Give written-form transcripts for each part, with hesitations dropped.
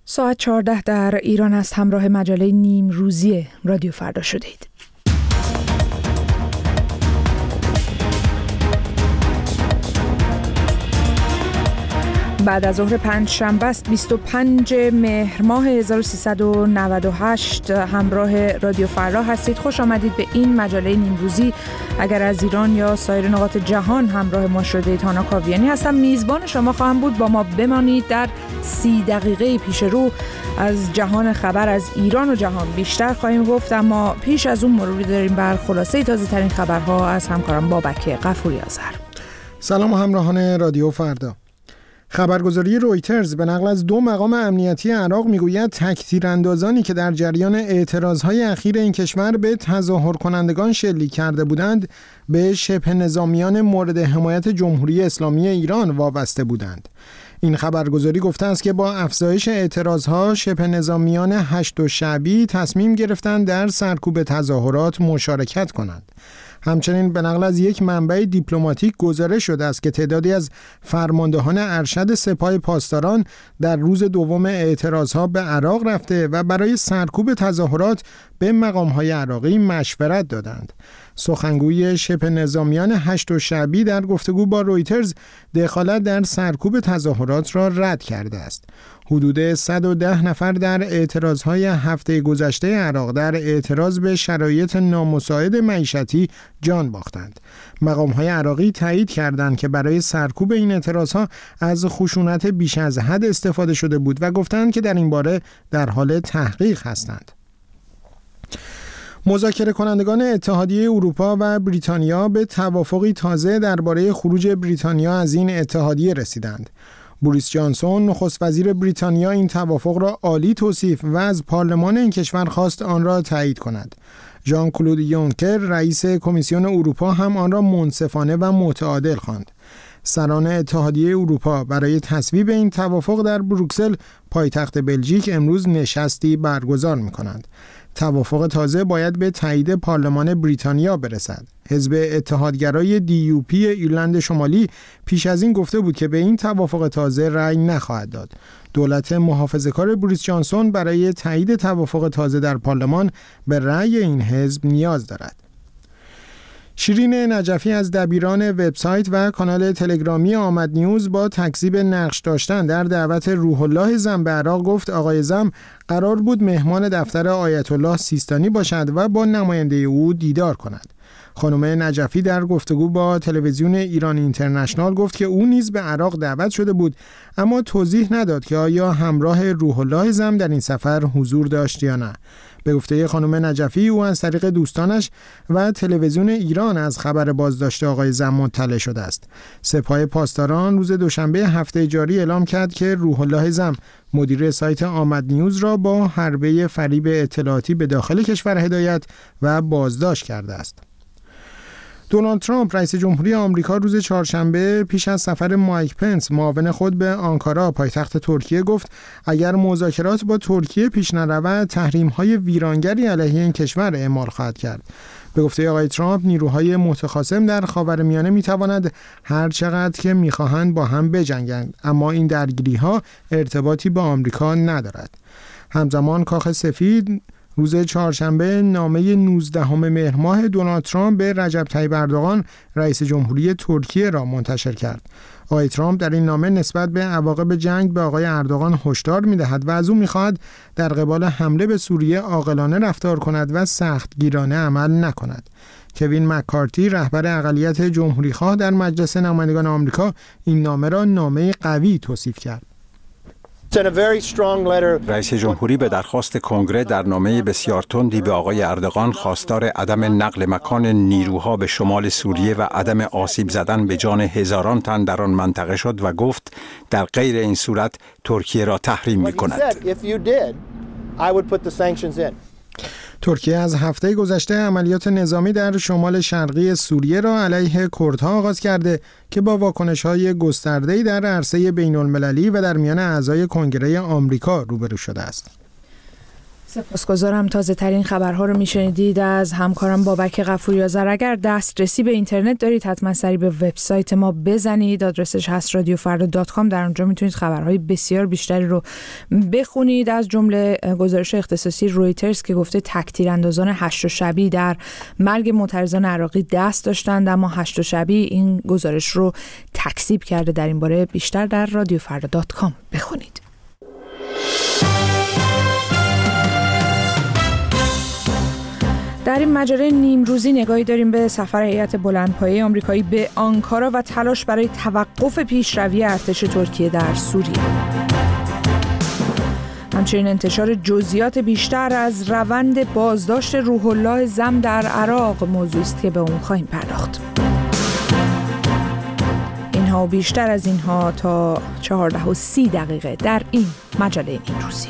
ساعت 14 در ایران است. همراه مجله نیم روزی رادیو فردا شدید. بعد از ظهر پنجشنبه است 25 مهر ماه 1398 همراه رادیو فردا هستید. خوش آمدید به این مجله نیم روزی. اگر از ایران یا سایر نقاط جهان همراه ما شدید، هانا کاویانی هستم، میزبان شما خواهم بود. با ما بمانید. در 30 دقیقه پیش رو از جهان خبر از ایران و جهان بیشتر خواهیم گفت، اما پیش از اون مروری داریم بر خلاصه تازه ترین خبرها از همکارم بابک غفوری آذر. سلام همراهان رادیو فردا. خبرگزاری رویترز به نقل از 2 مقام امنیتی عراق میگوید تک‌تیراندازانی که در جریان اعتراضهای اخیر این کشور به تظاهر کنندگان شلیک کرده بودند به شبه نظامیان مورد حمایت جمهوری اسلامی ایران وابسته بودند. این خبرگزاری گفته است که با افزایش اعتراضها شبه نظامیان هشت شعبی تصمیم گرفتند در سرکوب تظاهرات مشارکت کنند. همچنین به نقل از یک منبع دیپلماتیک گزارش شده است که تعدادی از فرماندهان ارشد سپاه پاسداران در روز دوم اعتراضها به عراق رفته و برای سرکوب تظاهرات به مقام‌های عراقی مشورت دادند. سخنگوی شبه نظامیان هشت شعبی در گفتگو با رویترز دخالت در سرکوب تظاهرات را رد کرده است. حدود 110 نفر در اعتراضهای هفته گذشته عراق در اعتراض به شرایط نامساعد معیشتی جان باختند. مقام‌های عراقی تایید کردند که برای سرکوب این اعتراضها از خشونت بیش از حد استفاده شده بود و گفتند که در این باره در حال تحقیق هستند. مذاکره کنندگان اتحادیه اروپا و بریتانیا به توافقی تازه درباره خروج بریتانیا از این اتحادیه رسیدند. بوریس جانسون نخست وزیر بریتانیا این توافق را عالی توصیف و از پارلمان این کشور خواست آن را تایید کند. ژان کلود یونکر رئیس کمیسیون اروپا هم آن را منصفانه و متعادل خواند. سران اتحادیه اروپا برای تصویب این توافق در بروکسل پایتخت بلژیک امروز نشستی برگزار می‌کنند. توافق تازه باید به تایید پارلمان بریتانیا برسد. حزب اتحادگرای DUP ایرلند شمالی پیش از این گفته بود که به این توافق تازه رأی نخواهد داد. دولت محافظه‌کار بوریس جانسون برای تایید توافق تازه در پارلمان به رأی این حزب نیاز دارد. شیرین نجفی از دبیران وبسایت و کانال تلگرامی آمد نیوز با تکذیب نقش داشتن در دعوت روح الله زم به عراق گفت آقای زم قرار بود مهمان دفتر آیت الله سیستانی باشد و با نماینده او دیدار کند. خانم نجفی در گفتگو با تلویزیون ایران اینترنشنال گفت که او نیز به عراق دعوت شده بود، اما توضیح نداد که آیا همراه روح الله زم در این سفر حضور داشت یا نه. به گفته خانم نجفی او از طریق دوستانش و تلویزیون ایران از خبر بازداشت آقای زم مطلع شده است. سپاه پاسداران روز دوشنبه هفته جاری اعلام کرد که روح الله زم مدیر سایت آمد نیوز را با حربه فریب اطلاعاتی به داخل کشور هدایت و بازداشت کرده است. دونالد ترامپ رئیس جمهوری آمریکا روز چهارشنبه پیش از سفر مایک پنس معاون خود به آنکارا پایتخت ترکیه گفت اگر مذاکرات با ترکیه پیش نرود تحریم‌های ویرانگری علیه این کشور اعمال خواهد کرد. به گفته آقای ترامپ نیروهای متخاصم در خاورمیانه می‌توانند هر چقدر که می‌خواهند با هم بجنگند، اما این درگیری‌ها ارتباطی با آمریکا ندارد. همزمان کاخ سفید روز چهارشنبه نامه 19 مهر ماه دونالد ترامپ به رجب طیب اردوغان رئیس جمهوری ترکیه را منتشر کرد. آقای ترامپ در این نامه نسبت به عواقب جنگ به آقای اردوغان هشدار می‌دهد و از او می‌خواهد در قبال حمله به سوریه عاقلانه رفتار کند و سختگیرانه عمل نکند. کوین مکارتی رهبر اقلیت جمهوری‌خواه در مجلس نمایندگان آمریکا این نامه را نامه قوی توصیف کرد. رئیس جمهوری به درخواست کنگره در نامه بسیار تندی به آقای اردوغان خواستار عدم نقل مکان نیروها به شمال سوریه و عدم آسیب زدن به جان هزاران تن در آن منطقه شد و گفت در غیر این صورت ترکیه را تحریم می‌کند. ترکیه از هفته گذشته عملیات نظامی در شمال شرقی سوریه را علیه کردها آغاز کرده که با واکنش‌های گسترده‌ای در عرصه بین‌المللی و در میان اعضای کنگره آمریکا روبرو شده است. سپاسگزارم. تازه ترین خبرها رو میشنیدید از همکارم بابک غفوری آذر. اگر دسترسی به اینترنت دارید حتما سری به وبسایت ما بزنید. آدرسش هست radiofarda.com. در اونجا میتونید خبرهای بسیار بیشتری رو بخونید، از جمله گزارش اختصاصی رویترز که گفته تک تیراندازان هشت شبی در مرگ معترضان عراقی دست داشتند، اما هشت شبی این گزارش رو تکذیب کرده. در این باره بیشتر در radiofarda.com بخونید. در این مجله نیمروزی نگاهی داریم به سفر هیئت بلندپایه آمریکایی به آنکارا و تلاش برای توقف پیشروی ارتش ترکیه در سوریه. همچنین انتشار جزئیات بیشتر از روند بازداشت روح الله زم در عراق موضوعی است که به اون خواهیم پرداخت. اینها و بیشتر از اینها تا 14:30 در این مجله نیمروزی.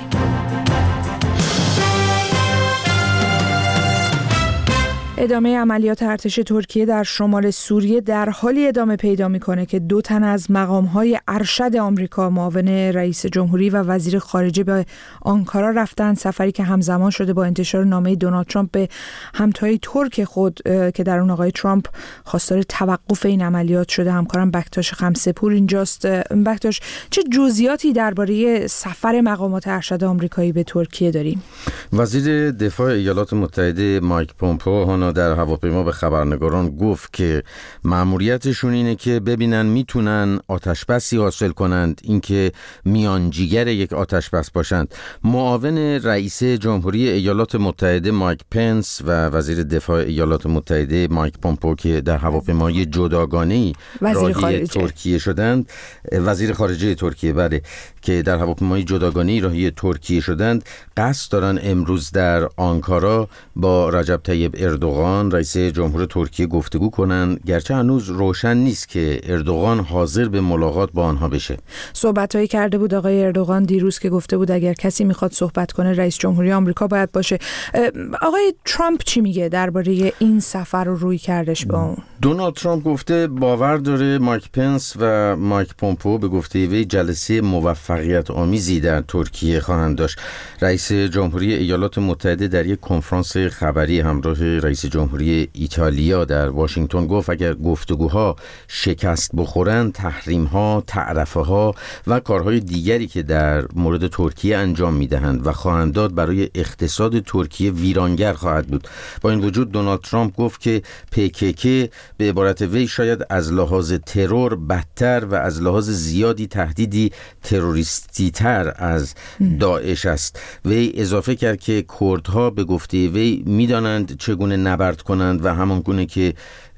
ادامه عملیات ارتش ترکیه در شمال سوریه در حالی ادامه پیدا می‌کنه که 2 تن از مقام‌های ارشد آمریکا، معاون رئیس جمهوری و وزیر خارجه، به آنکارا رفتن. سفری که همزمان شده با انتشار نامه دونالد ترامپ به همتای ترک خود که در اون آقای ترامپ خواستار توقف این عملیات شده. همکارم بکتاش خمسه‌پور اینجاست. بکتاش، چه جزئیاتی درباره سفر مقامات ارشد آمریکایی به ترکیه داریم؟ وزیر دفاع ایالات متحده مایک پومپئو در هواپیما به خبرنگاران گفت که مأموریتشون اینه که ببینن میتونن آتشبسی حاصل کنند، اینکه میانجیگر یک آتشبس باشند. معاون رئیس جمهوری ایالات متحده مایک پنس و وزیر دفاع ایالات متحده مایک پومپئو که در هواپیمای جداگانه‌ای راهی ترکیه شدند، وزیر خارجه ترکیه بله، که در هواپیمای جداگانه‌ای راهی ترکیه شدند، قصد دارن امروز در آنکارا با رجب طیب اردوغان رئیس جمهور ترکیه گفتگو کنند، گرچه هنوز روشن نیست که اردوغان حاضر به ملاقات با آنها بشه. صحبت‌هایی کرده بود آقای اردوغان دیروز که گفته بود اگر کسی میخواد صحبت کنه رئیس جمهوری آمریکا باید باشه. آقای ترامپ چی میگه درباره این سفر رو روی کردش با اون؟ دونالد ترامپ گفته باور داره مایک پنس و مایک پومپئو به گفته وی جلسه موفقیت آمیزی در ترکیه خواهند داشت. رئیس جمهوری ایالات متحده در یک کنفرانس خبری همراه رئیس جمهوری ایتالیا در واشنگتن گفت اگر گفتگوها شکست بخورند، تحریم‌ها، تعرفه‌ها و کارهای دیگری که در مورد ترکیه انجام می‌دهند و خواهند داد برای اقتصاد ترکیه ویرانگر خواهد بود. با این وجود دونالد ترامپ گفت که PKK به عبارت وی شاید از لحاظ ترور بدتر و از لحاظ زیادی تهدیدی تروریستی تر از داعش است. وی اضافه کرد که کردها به گفته وی می‌دانند چگونه نبرد کنند و همانگونه که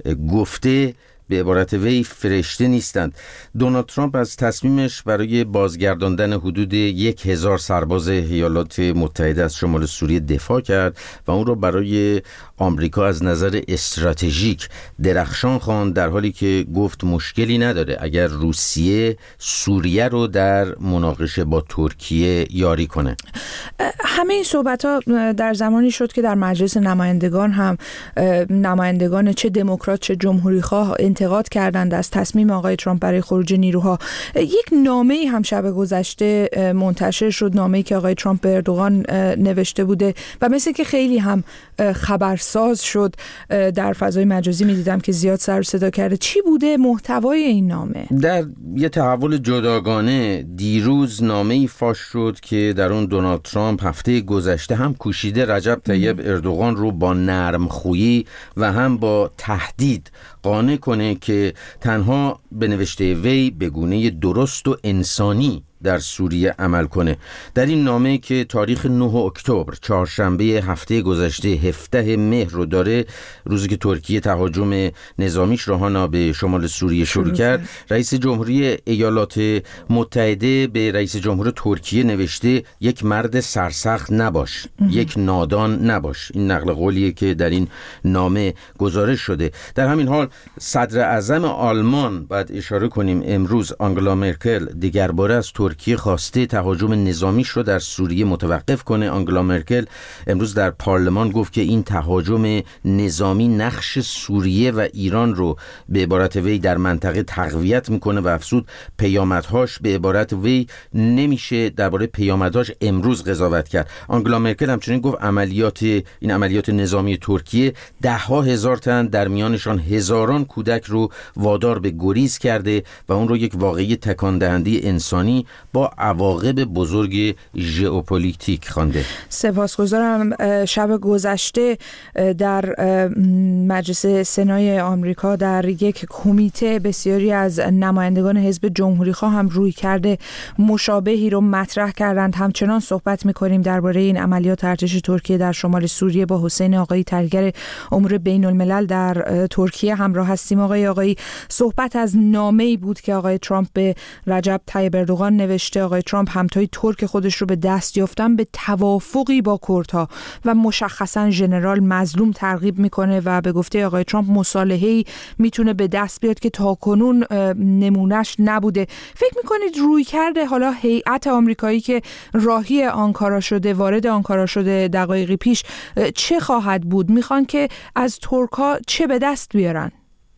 گفته به عبارت وی فرشته نیستند. دونالد ترامپ از تصمیمش برای بازگرداندن حدود 1000 سرباز ایالات متحده از شمال سوریه دفاع کرد و اون رو برای آمریکا از نظر استراتژیک درخشان خواند، در حالی که گفت مشکلی نداره اگر روسیه سوریه رو در مناقشه با ترکیه یاری کنه. همه این صحبت‌ها در زمانی شد که در مجلس نمایندگان هم نمایندگان چه دموکرات چه جمهوری‌خواه انتقاد کردند از تصمیم آقای ترامپ برای خروج نیروها. یک نامه‌ای هم شب گذشته منتشر شد، نامه‌ای که آقای ترامپ به اردوغان نوشته بوده و مثل که خیلی هم خبرساز شد. در فضای مجازی می‌دیدم که زیاد سر و صدا کرده. چی بوده محتوای این نامه؟ در یه تحول جداگانه دیروز نامه‌ای فاش شد که در اون دونالد ترامپ هفته گذشته هم کوشیده رجب طیب اردوغان رو با نرمخویی و هم با تهدید قانع کنه که تنها به نوشته وی به گونه درست و انسانی در سوریه عمل کنه. در این نامه که تاریخ 9 اکتبر چهارشنبه هفته گذشته 17 مهر رو داره، روزی که ترکیه تهاجم نظامیش رو به شمال سوریه شروع کرد، رئیس جمهوری ایالات متحده به رئیس جمهور ترکیه نوشته یک مرد سرسخت نباش، یک نادان نباش. این نقل قولیه که در این نامه گزارش شده. در همین حال صدر اعظم آلمان، باید اشاره کنیم امروز آنگلا مرکل دیگر باره از ترکیه خواسته تهاجم نظامیش رو در سوریه متوقف کنه. آنگلا مرکل امروز در پارلمان گفت که این تهاجم نظامی نقش سوریه و ایران رو به عبارت وی در منطقه تقویت میکنه و افزود پیامدهاش به عبارت وی نمیشه درباره پیامدهاش امروز قضاوت کرد. آنگلا مرکل همچنین گفت این عملیات نظامی ترکیه 10,000 تن در میانشان هزاران کودک رو وادار به گریز کرده و اون رو یک واقعه تکان دهنده انسانی با عواقب بزرگ ژئوپلیتیک خوانده. سپاسگزارم. شب گذشته در مجلس سنای آمریکا در یک کمیته بسیاری از نمایندگان حزب جمهوری‌خواه هم روی کرده مشابهی رو مطرح کردند. همچنان صحبت می‌کنیم درباره این عملیات ارتش ترکیه در شمال سوریه. با حسین آقایی تحلیلگر امور بین الملل در ترکیه همراه هستیم. آقایی، صحبت از نامه‌ای بود که آقای ترامپ به رجب طیب اردوغان نوشته. آقای ترامپ همتای ترک خودش رو به دست یافتن به توافقی با کردها و مشخصاً ژنرال مظلوم ترغیب میکنه و به گفته آقای ترامپ مصالحه‌ای میتونه به دست بیاد که تاکنون نمونهش نبوده. فکر میکنید روی کرده حالا هیئت آمریکایی که راهی آنکارا شده، وارد آنکارا شده دقایقی پیش، چه خواهد بود؟ میخوان که از ترک‌ها چه به دست بیارن؟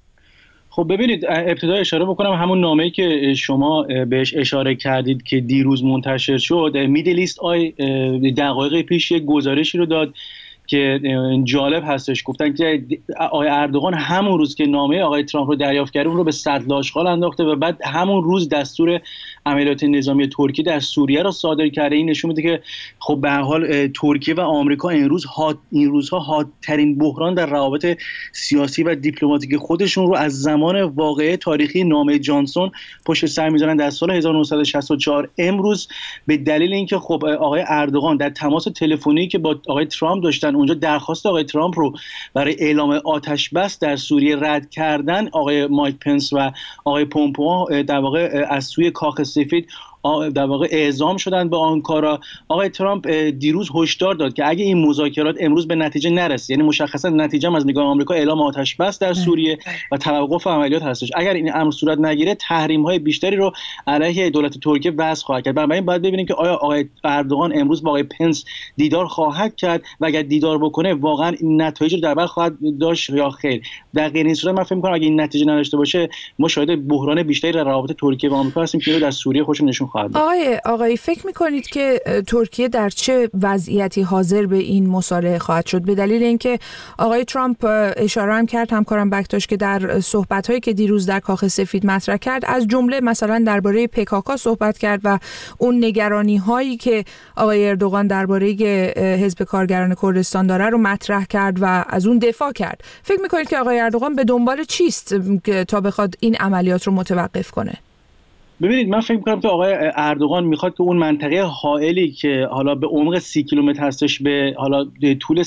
خب ببینید، ابتدا اشاره بکنم همون نامه‌ای که شما بهش اشاره کردید که دیروز منتشر شد. میدل ایست آی دقایق پیش یک گزارشی رو داد که جالب هستش. گفتن که آقای اردوغان همون روز که نامه آقای ترامپ رو دریافت کرده اون رو به سطل آشغال انداخته و بعد همون روز دستور عملیات نظامی ترکیه در سوریه رو صادر کرده. این نشون میده که خب به هر حال ترکیه و آمریکا این روزها حادترین بحران در روابط سیاسی و دیپلماتیک خودشون رو از زمان واقعه تاریخی نامه جانسون پشت سر میذارن در سال 1964. امروز به دلیل اینکه خب آقای اردوغان در تماس تلفنی که با آقای ترامپ داشتن اونجا درخواست آقای ترامپ رو برای اعلام آتش بس در سوریه رد کردن، آقای مایک پنس و آقای پومپئو در واقع از سوی کاخ سفید در واقع اعزام شدن به آنکارا. آقای ترامپ دیروز هشدار داد که اگه این مذاکرات امروز به نتیجه نرسه، یعنی مشخصا نتیجه از نگاه آمریکا اعلام آتش بس در سوریه و توقف عملیات هستش، اگر این امر صورت نگیره تحریم‌های بیشتری رو علیه دولت ترکیه وضع خواهد کرد. بنابراین باید ببینیم که آیا آقای اردوغان امروز با آقای پنس دیدار خواهد کرد و اگر دیدار بکنه واقعا این نتایج رو در بر خواهد داشت یا خیر. در غیر این صورت من فکر می‌کنم اگه این نتیجه نداشته باشه ما شاهد بحران بیشتری در روابط ترکیه و آمریکا هستیم که در سوریه خودش نشون خواهد داد. آقای فکر میکنید که ترکیه در چه وضعیتی حاضر به این مصالحه خواهد شد؟ به دلیل اینکه آقای ترامپ اشاره هم کرد، همکارم بکتاش، که در صحبت‌هایی که دیروز در کاخ سفید مطرح کرد از جمله مثلا درباره پکاکا صحبت کرد و اون نگرانی‌هایی که آقای اردوغان درباره حزب کارگران کردستان داره رو مطرح کرد و از اون دفاع کرد. فکر میکنید که آقای اردوغان به دنبال چیست تا بخواد این عملیات رو متوقف کنه؟ ببینید، من فکر می‌کنم که آقای اردوغان میخواد که اون منطقه حائلی که حالا به عمق 30 کیلومتر هستش به حالا طول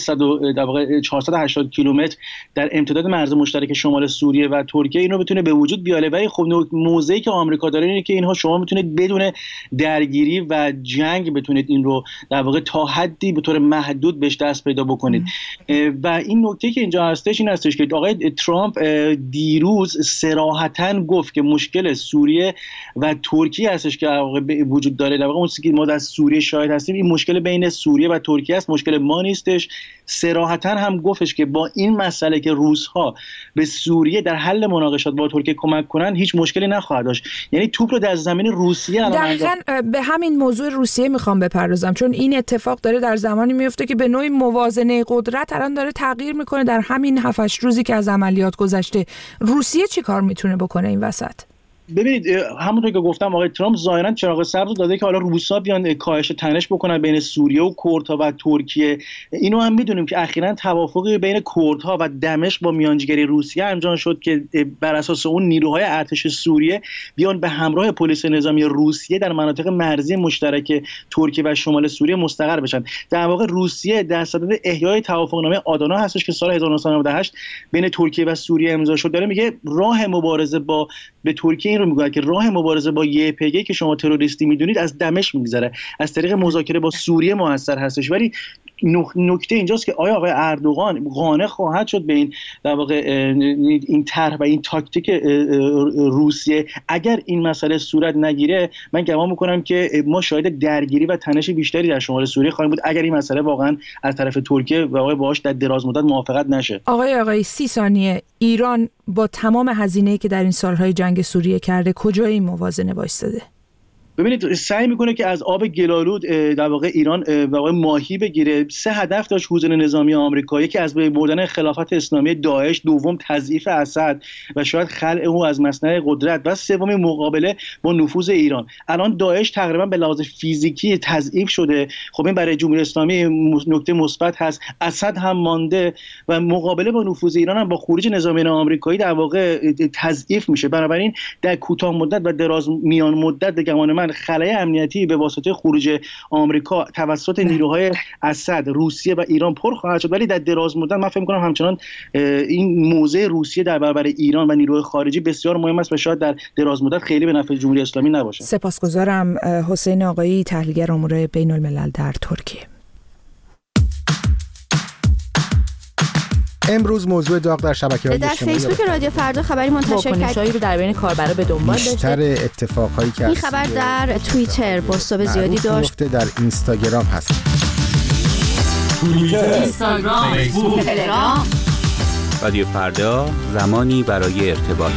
480 کیلومتر در امتداد مرز مشترک شمال سوریه و ترکیه اینو بتونه به وجود بیاره. ولی خب موضعی که آمریکا داره اینه که اینها شما میتونید بدون درگیری و جنگ بتونید این رو در واقع تا حدی به طور محدود بهش دست پیدا بکنید. و این نکته که اینجا هستش این هستش که آقای ترامپ دیروز صراحتاً گفت که مشکل سوریه و ترکیه هستش که به وجود داره. در واقع اون چیزی که ما در سوریه شاهد هستیم این مشکل بین سوریه و ترکیه است، مشکل ما نیستش. صراحتاً هم گفتش که با این مسئله که روس‌ها به سوریه در حل مناقشات با ترکیه کمک کنن هیچ مشکلی نخواهد داشت. یعنی توپ رو در زمین روسیه دقیقاً به همین موضوع روسیه میخوام بپردازم، چون این اتفاق داره در زمانی میفته که به نوعی موازنه قدرت الان داره تغییر میکنه در همین 7-8 روزی که از عملیات گذشته. روسیه چی کار میتونه بکنه این وسط؟ ببینید، همونطور که گفتم آقای ترامپ ظاهرا چراغ سبز داده که حالا روسا بیان کاهش تنش بکنن بین سوریه و کردها و ترکیه. اینو هم میدونیم که اخیراً توافقی بین کردها و دمشق با میانجیگری روسیه انجام شد که بر اساس اون نیروهای ارتش سوریه بیان به همراه پلیس نظامی روسیه در مناطق مرزی مشترک ترکیه و شمال سوریه مستقر بشن. در واقع روسیه در صدد احیای توافقنامه آدانا هستش که سال 1998 بین ترکیه و سوریه امضا شد. داره میگه راه مبارزه به ترکیه این رو میگه که راه مبارزه با YPG که شما تروریستی میدونید از دمشق میگذره، از طریق مذاکره با سوریه موثر هستش. ولی نکته اینجاست که آیا آقای اردوغان قانع خواهد شد به این در واقع این طرح و این تاکتیک روسیه؟ اگر این مسئله صورت نگیره من گمان میکنم که ما شاهد درگیری و تنش بیشتری در شمال سوریه خواهیم بود، اگر این مسئله واقعا از طرف ترکیه و آقای باهاش در دراز مدت موافقت نشه. آقای 30 ثانیه، ایران با تمام هزینه‌ای که در این سالهای جنگ سوریه کرده کجای این موازنه وایستاده؟ ببینید سعی میکنه که از آب گلالود در واقع ایران واقع ماهی بگیره. 3 هدف داشت حوزه نظامی آمریکا، یکی از بردن خلافت اسلامی داعش، دوم تضعیف اسد و شاید خلع او از مسند قدرت و سوم مقابله با نفوذ ایران. الان داعش تقریبا به لحاظ فیزیکی تضعیف شده، خب این برای جمهوری اسلامی نکته مثبت هست. اسد هم مانده و مقابله با نفوذ ایران هم با خروج نظامیان آمریکایی در واقع تضعیف میشه. بنابراین در کوتاه مدت و دراز میان مدت به گمان من خلای امنیتی به واسطه خروج آمریکا توسط نیروهای اسد، روسیه و ایران پر خواهد شد، ولی در دراز مدت من فکر می‌کنم همچنان این موضع روسیه در برابر ایران و نیروهای خارجی بسیار مهم است و شاید در دراز مدت خیلی به نفع جمهوری اسلامی نباشه. سپاسگزارم. حسین آقایی، تحلیلگر امور بین‌الملل در ترکیه. امروز موضوع داغ در شبکه‌های اجتماعی در فیسبوک رادیو فردا خبری منتشر کرد رو در بین کاربرا به دنبال داشته. بیشتر اتفاقایی که این خبر در توییتر بازتاب زیادی داشت. در اینستاگرام هست. توییتر، اینستاگرام، فیسبوک، تلگرام. رادیو فردا، زمانی برای ارتباط.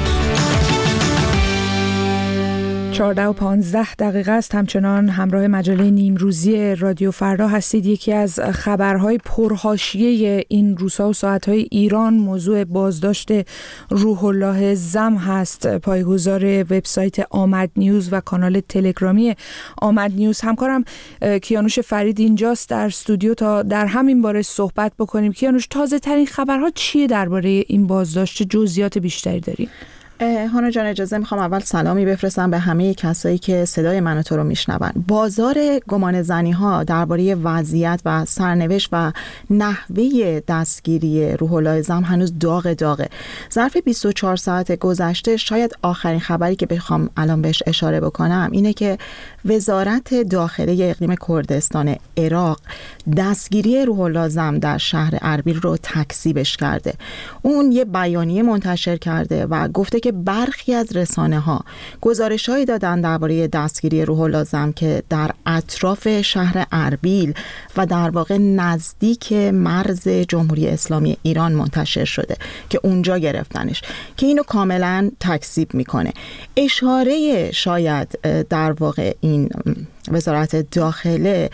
14:15 است. همچنان همراه مجله نیمروزی رادیو فردا هستید. یکی از خبرهای پرحاشیه این روزها و ساعتهای ایران موضوع بازداشت روح الله زم هست. پایه‌گذار وبسایت آمد نیوز و کانال تلگرامی آمد نیوز همکارم کیانوش فرید اینجاست در استودیو تا در همین باره صحبت بکنیم. کیانوش، تازه ترین خبرها چیه درباره این بازداشت؟ جزئیات بیشتری داریم؟ هانا جان، اجازه میخوام اول سلامی بفرستم به همه کسایی که صدای من و تو رو میشنون. بازار گمان زنی ها درباره وضعیت و سرنوشت و نحوه دستگیری روح الله زم هنوز داغه. ظرف 24 ساعت گذشته شاید آخرین خبری که بخوام الان بهش اشاره بکنم اینه که وزارت داخله اقلیم کردستان عراق دستگیری روح الله زم در شهر اربیل رو تکذیبش کرده. اون یه بیانیه منتشر کرده و گفته که برخی از رسانه‌ها گزارش‌هایی دادن درباره دستگیری روح الله زم که در اطراف شهر اربیل و در واقع نزدیک مرز جمهوری اسلامی ایران منتشر شده که اونجا گرفتنش، که اینو کاملا تکذیب میکنه. اشاره شاید در واقع این وزارت داخله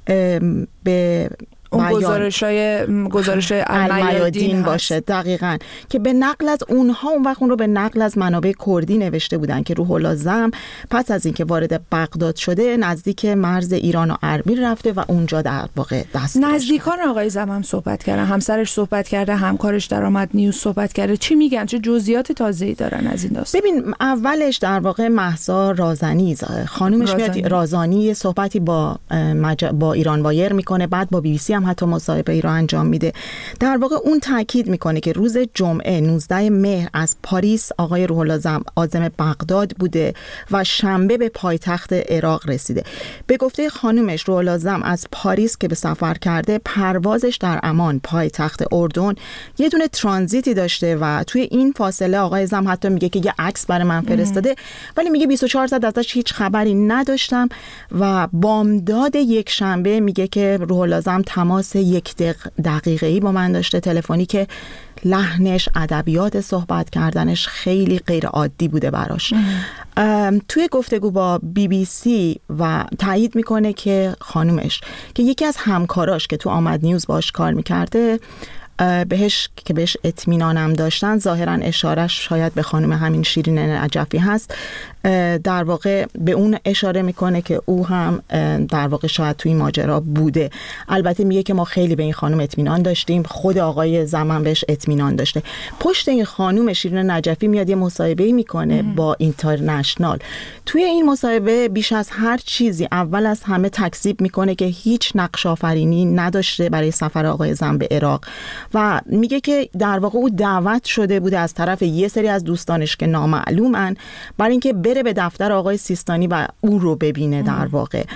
به اون گزارش المیادین باشه، دقیقاً، که به نقل از اونها اون وقت اون رو به نقل از منابع کردی نوشته بودن که روح الله زم پس از اینکه وارد بغداد شده نزدیک مرز ایران و اربیل رفته و اونجا در واقع دست نزدیکان آقای زم هم صحبت کردن، همسرش صحبت کرده، همکارش در آمد نیوز صحبت کرده. چی میگن؟ چه جزئیات تازه‌ای دارن از این داستان؟ ببین، اولش در واقع مهسا رازانی خانومش میاد رازانی صحبتی با ایران وایر میکنه، بعد با BBC هم حتی مصاحبه ای رو انجام میده. در واقع اون تاکید میکنه که روز جمعه 19 مهر از پاریس آقای روح الله زم عازم بغداد بوده و شنبه به پایتخت عراق رسیده. به گفته خانومش، روح الله زم از پاریس که به سفر کرده پروازش در عمان پایتخت اردن یه دونه ترانزیتی داشته و توی این فاصله آقای زم حتی میگه که یه عکس برای من فرستاده، ولی میگه 24 ساعت ازش هیچ خبری نداشتم و بامداد یک شنبه میگه که روح الله زم تماس 1 دقیقه‌ای با من داشته تلفنی که لحنش، ادبیات صحبت کردنش خیلی غیر عادی بوده براش. توی گفتگو با BBC و تایید میکنه که خانومش که یکی از همکاراش که تو آمد نیوز باش کار میکرده بهش اطمینانم داشتن، ظاهرا اشارش شاید به خانم همین شیرین نجفی هست، در واقع به اون اشاره میکنه که او هم در واقع شاید توی ماجرا بوده. البته میگه که ما خیلی به این خانم اطمینان داشتیم، خود آقای زمان بهش اطمینان داشته. پشت این خانم شیرین نجفی میاد یه مصاحبه میکنه با اینترنشنال. توی این مصاحبه بیش از هر چیزی اول از همه تکذیب میکنه که هیچ نقش آفرینی نداشته برای سفر آقای زم به عراق و میگه که در واقع او دعوت شده بوده از طرف یه سری از دوستانش که نامعلومن برای اینکه بره به دفتر آقای سیستانی و او رو ببینه. در واقع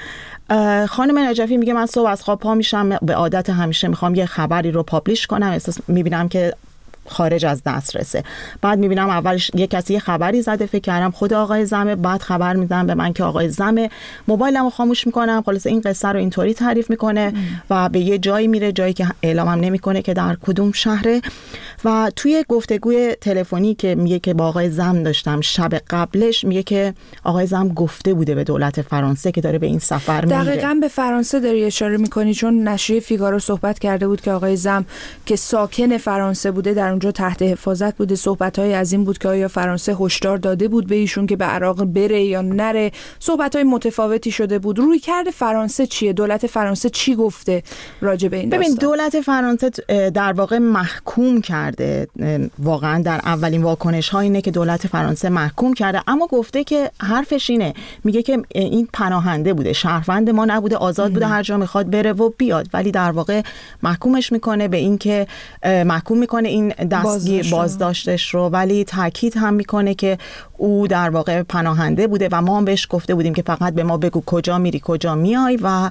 خانم نجفی میگه من صبح از خواب پا میشم، به عادت همیشه میخوام یه خبری رو پابلیش کنم، احساس میبینم که خارج از دسترسه. بعد میبینم اولش یه کسی یه خبری زده، فکر کردم خود آقای زمه، بعد خبر میدن به من که آقای زمه، موبایلمو خاموش میکنم، خلاص این قصه رو اینطوری تعریف میکنه و به یه جایی میره، جایی که اعلامم نمیکنه که در کدوم شهره. و توی گفتگوی تلفنی که میگه که با آقای زم داشتم شب قبلش، میگه که آقای زم گفته بوده به دولت فرانسه که داره به این سفر میره. دقیقاً به فرانسه داری اشاره میکنی، چون نشریه فیگارو صحبت کرده بود که آقای زم که ساکن فرانسه بوده در اونجا تحت حفاظت بوده. صحبت‌های از این بود که آیا فرانسه هشدار داده بود به ایشون که به عراق بره یا نره. صحبت‌های متفاوتی شده بود. رویکرد فرانسه چیه؟ دولت فرانسه چی گفته راجع به این داستان؟ ببین دولت فرانسه در واقع محکوم کرده، واقعا در اولین واکنش‌ها اینه که دولت فرانسه محکوم کرده، اما گفته که حرفش اینه، میگه که این پناهنده بوده، شهروند ما نبوده، آزاد بوده هر جا میخواد بره و بیاد، ولی در واقع محکومش میکنه به این که محکوم میکنه این دستگیر بازداشتش رو، ولی تاکید هم میکنه که او در واقع پناهنده بوده و ما هم بهش گفته بودیم که فقط به ما بگو کجا میری کجا میای و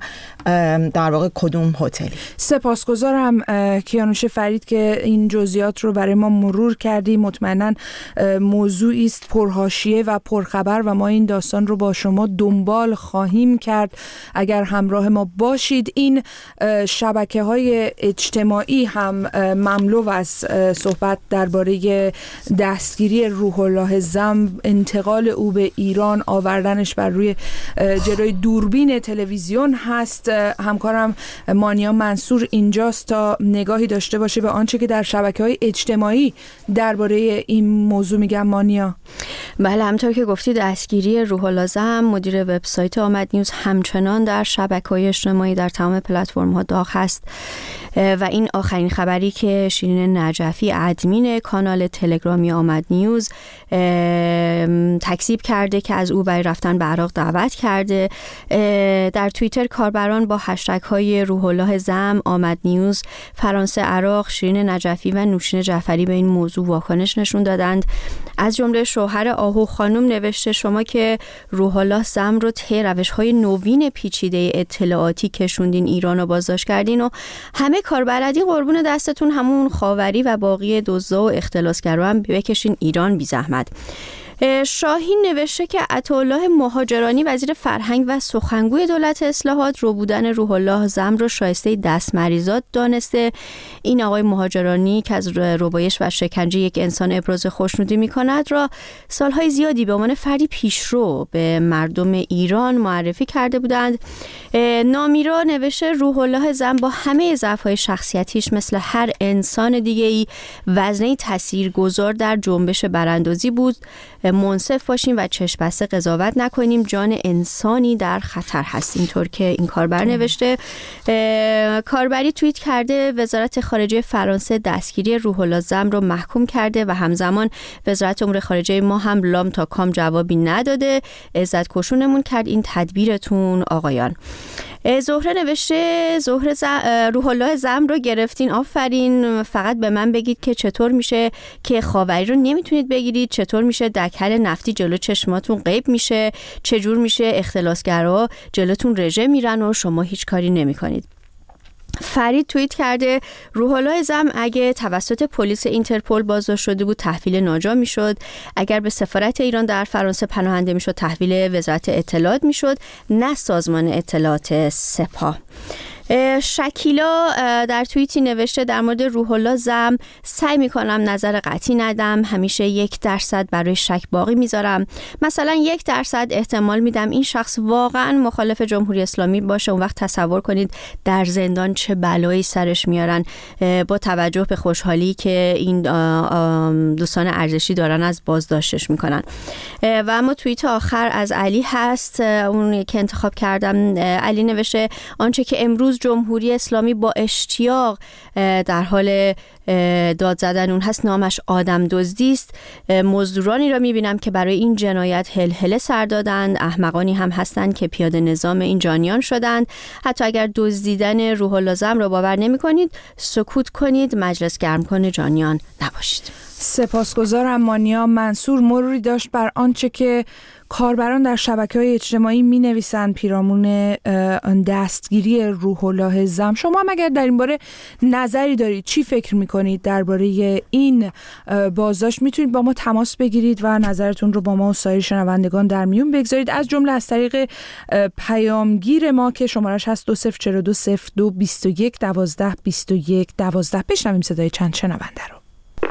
در واقع کدوم هتلی. سپاسگزارم کیانوش فرید که این جزئیات رو برای ما مرور کردی. مطمئناً موضوعی است پرحاشیه و پرخبر و ما این داستان رو با شما دنبال خواهیم کرد اگر همراه ما باشید. این شبکه‌های اجتماعی هم مملو از صحبت درباره دستگیری روح الله زم، انتقال او به ایران، آوردنش بر روی جلوی دوربین تلویزیون هست. همکارم مانیا منصور اینجاست تا نگاهی داشته باشه به آنچه که در شبکه‌های اجتماعی درباره این موضوع میگم. مانیا. بله، همونطور که گفتید دستگیری روح الله زم مدیر وبسایت آمد نیوز همچنان در شبکه‌های اجتماعی در تمام پلتفرم‌ها داغ هست و این آخرین خبری که شیرین نجفی ادمین کانال تلگرامی آمد نیوز تکذیب کرده که از او برای رفتن به عراق دعوت کرده. در توییتر کاربران با هشتگ‌های روح الله زم، آمد نیوز، فرانسه، عراق، شیرین نجفی و نوشین جعفری به این موضوع واکنش نشون دادند. از جمله شوهر آهو خانم نوشته شما که روح الله زم رو طی روش‌های نوین پیچیده اطلاعاتی کشوندین ایران رو بازداشت کردین و همه کاربلدی قربون دستتون، همون خاوری و باقی دزدا و اختلاسگرا هم بکشین ایران بی زحمت. شاهین نوشته که عطاالله مهاجرانی وزیر فرهنگ و سخنگوی دولت اصلاحات رو بودن روح الله زم رو شایسته دستمریزات دانسته. این آقای مهاجرانی که از ربایش و شکنجه یک انسان ابراز خوشنودی می‌کند را سالهای زیادی به عنوان فردی پیشرو به مردم ایران معرفی کرده بودند. نامیرا نوشته روح الله زم با همه ضعف‌های شخصیتیش مثل هر انسان دیگه‌ای وزنه‌ای تاثیرگذار در جنبش براندازی بود. منصف باشیم و چشم بسته قضاوت نکنیم، جان انسانی در خطر هست. اینطور که این کاربر نوشته. کاربری توییت کرده وزارت خارجه فرانسه دستگیری روح الله زم رو محکوم کرده و همزمان وزارت امور خارجه ما هم لام تا کام جوابی نداده. عزت کشونمون کرد این تدبیرتون آقایان. زهره نوشته روح الله زم رو گرفتین، آفرین، فقط به من بگید که چطور میشه که خاوری رو نمیتونید بگیرید، چطور میشه دکل نفتی جلو چشماتون غیب میشه، چجور میشه اختلاسگرا جلوتون رژه میرن و شما هیچ کاری نمیکنید. فرید توییت کرده روح الله زم اگه توسط پلیس اینترپل بازداشت شده بود تحویل ناجا میشد، اگر به سفارت ایران در فرانسه پناهنده میشد تحویل وزارت اطلاعات میشد، نه سازمان اطلاعات سپاه. شکیلا در توییتی نوشته در مورد روح الله زم سعی میکنم نظر قطعی ندم، همیشه 1% برای شک باقی میذارم. مثلا 1% احتمال میدم این شخص واقعا مخالف جمهوری اسلامی باشه، اون وقت تصور کنید در زندان چه بلایی سرش میارن، با توجه به خوشحالی که این دوستان ارزشی دارن از بازداشتش میکنن. و اما توییت آخر از علی هست، اون که انتخاب کردم. علی نوشته آنچه که امروز جمهوری اسلامی با اشتیاق در حال داد زدن اون هست نامش آدم دزدی است. مزدورانی را میبینم که برای این جنایت هلهله سر دادند، احمقانی هم هستند که پیاده نظام این جانیان شدند. حتی اگر دزدیدن روح الله زم را باور نمی کنید، سکوت کنید، مجلس گرم کن جانیان نباشید. سپاسگزارم. مانیا منصور مروری داشت بر آنچه که کاربران در شبکه‌های اجتماعی می‌نویسند پیرامون دستگیری روح الله زم. شما هم اگر در این باره نظری دارید، چی فکر می‌کنید درباره این بازداشت، میتونید با ما تماس بگیرید و نظرتون رو با ما و سایر شنوندگان در میون بگذارید، از جمله از طریق پیامگیر ما که شمارش هست 20420221122112. بشنویم صدای چند شنونده رو.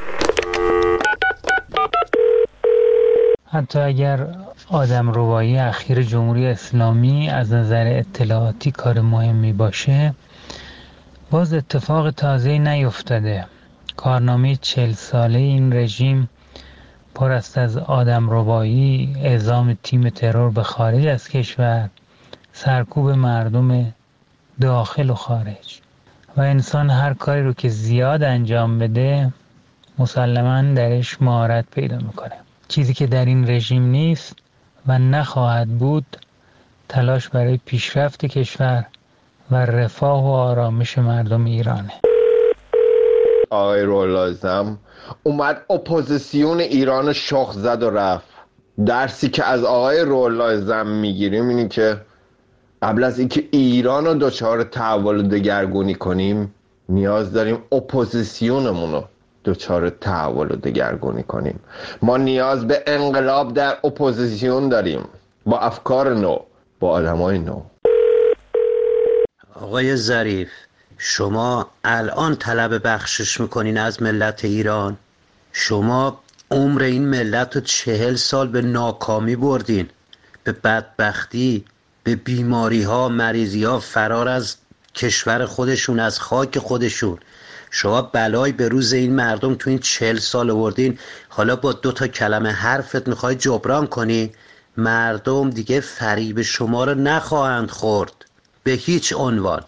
حتی اگر آدمربایی اخیر جمهوری اسلامی از نظر اطلاعاتی کار مهمی باشه، باز اتفاق تازه‌ای نیفتاده. کارنامه 40 ساله این رژیم پر است از آدمربایی، اعزام تیم ترور به خارج از کشور، سرکوب مردم داخل و خارج. و انسان هر کاری رو که زیاد انجام بده مسلماً درش مهارت پیدا میکنه. چیزی که در این رژیم نیست و نخواهد بود تلاش برای پیشرفت کشور و رفاه و آرامش مردم ایرانه. آقای روح الله زم اومد اپوزیسیون ایران شخ زد و رفت. درسی که از آقای روح الله زم میگیریم اینه که قبل از اینکه ایران رو دچار تحول و دگرگونی کنیم، نیاز داریم اپوزیسیونمون رو دچار تحول و دگرگونی کنیم. ما نیاز به انقلاب در اپوزیسیون داریم، با افکار نو، با آدمای نو. آقای ظریف، شما الان طلب بخشش میکنین از ملت ایران؟ شما عمر این ملت رو 40 سال به ناکامی بردین، به بدبختی، به بیماری ها، مریضی ها، فرار از کشور خودشون، از خاک خودشون. شما بلای به روز این مردم تو این 40 سال آوردین، حالا با 2 کلمه حرفت میخوای جبران کنی؟ مردم دیگه فریب شما رو نخواهند خورد به هیچ عنوان.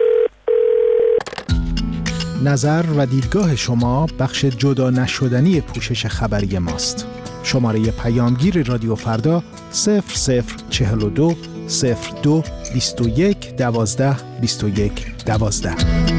نظر و دیدگاه شما بخش جدا نشدنی پوشش خبری ماست. شماره پیامگیر رادیو فردا 0042 02 21 12 21 12.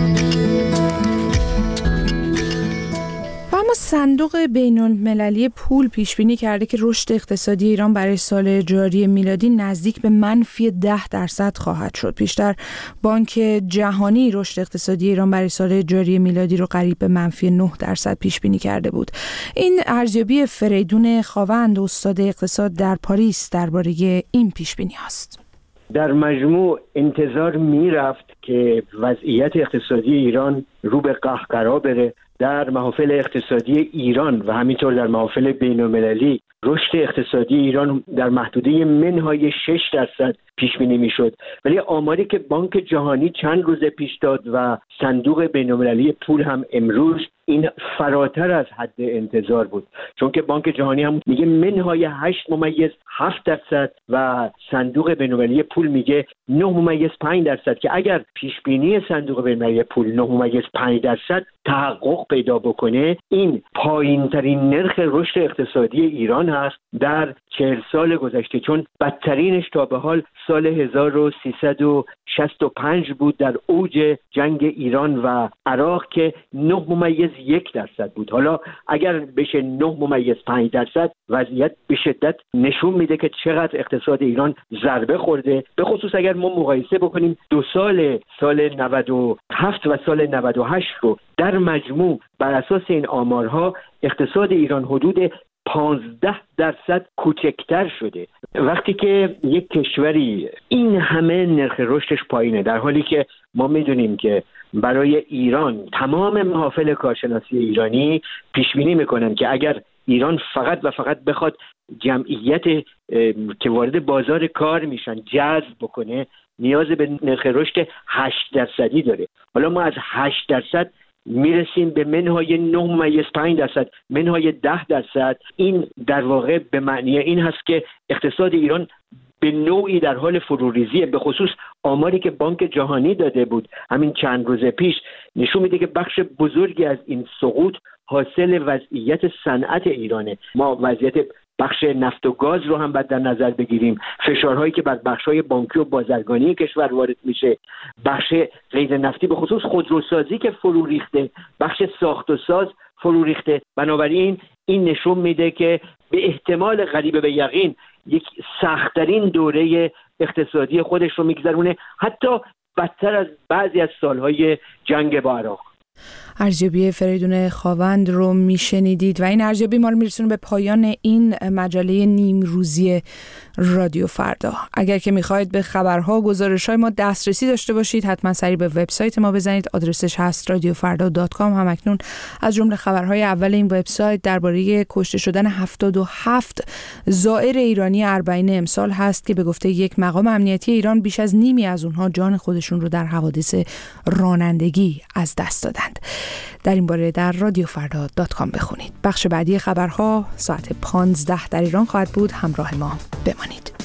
اما صندوق بین‌المللی پول پیش بینی کرده که رشد اقتصادی ایران برای سال جاری میلادی نزدیک به -10% خواهد شد. پیشتر بانک جهانی رشد اقتصادی ایران برای سال جاری میلادی رو قریب به -9% پیش بینی کرده بود. این ارزیابی فریدون خاوند، استاد اقتصاد در پاریس، درباره این پیش بینی هست. در مجموع انتظار میرفت که وضعیت اقتصادی ایران رو به قهقرا بره. در محافل اقتصادی ایران و همینطور در محافل بین‌المللی رشد اقتصادی ایران در محدوده منهای 6% پیش بینی میشد، ولی آماری که بانک جهانی چند روز پیش داد و صندوق بین‌المللی پول هم امروز، این فراتر از حد انتظار بود، چون که بانک جهانی هم میگه منهای 8.7% و صندوق بین‌المللی پول میگه 9.5%، که اگر پیش بینی صندوق بین‌المللی پول 9.5% تحقق پیدا بکنه، این پایین ترین نرخ رشد اقتصادی ایران هست در 40 سال گذشته، چون بدترینش تا به حال سال 1365 بود در اوج جنگ ایران و عراق که 9.1% بود. حالا اگر بشه 9.5%، وضعیت به شدت نشون میده که چقدر اقتصاد ایران ضربه خورده، به خصوص اگر ما مقایسه بکنیم 2 سال 97 و سال 98 رو در مجموع. بر اساس این آمارها اقتصاد ایران حدود 15% کوچکتر شده. وقتی که یک کشوری این همه نرخ رشدش پایینه، در حالی که ما میدونیم که برای ایران تمام محافل کارشناسی ایرانی پیش بینی میکنن که اگر ایران فقط و فقط بخواد جمعیت که وارد بازار کار میشن جذب بکنه، نیاز به نرخ رشد 8% داره. حالا ما از 8% میرسیم به منهای 9.5%، منهای 10%. این در واقع به معنی این هست که اقتصاد ایران به نوعی در حال فروریزیه. به خصوص آماری که بانک جهانی داده بود همین چند روز پیش نشون میده که بخش بزرگی از این سقوط حاصل وضعیت صنعت ایرانه. ما وضعیت بخش نفت و گاز رو هم باید در نظر بگیریم، فشارهایی که بر بخش‌های بانکی و بازرگانی کشور وارد میشه، بخش غیر نفتی به خصوص خودروسازی که فرو ریخته، بخش ساخت و ساز فرو ریخته. بنابراین این نشون میده که به احتمال قریب به یقین یک سخت‌ترین دوره اقتصادی خودش رو میگذرونه، حتی بدتر از بعضی از سالهای جنگ با عراق. ارزیابی فریدون خاوند رو میشنیدید و این ارزیابی ما رو میرسونه به پایان این مجله نیم روزی رادیو فردا. اگر که میخواید به خبرها و گزارش‌های ما دسترسی داشته باشید حتما سریع به وبسایت ما بزنید. آدرسش هست radiofarda.com. همکنون از جمله خبرهای اول این وبسایت درباره کشته شدن 77 زائر ایرانی اربعین امسال هست که به گفته یک مقام امنیتی ایران بیش از نیمی از اونها جان خودشون رو در حوادث رانندگی از دست دادند. در این باره در radiofarda.com بخونید. بخش بعدی خبرها ساعت 15 در ایران خواهد بود. همراه ما بمانید.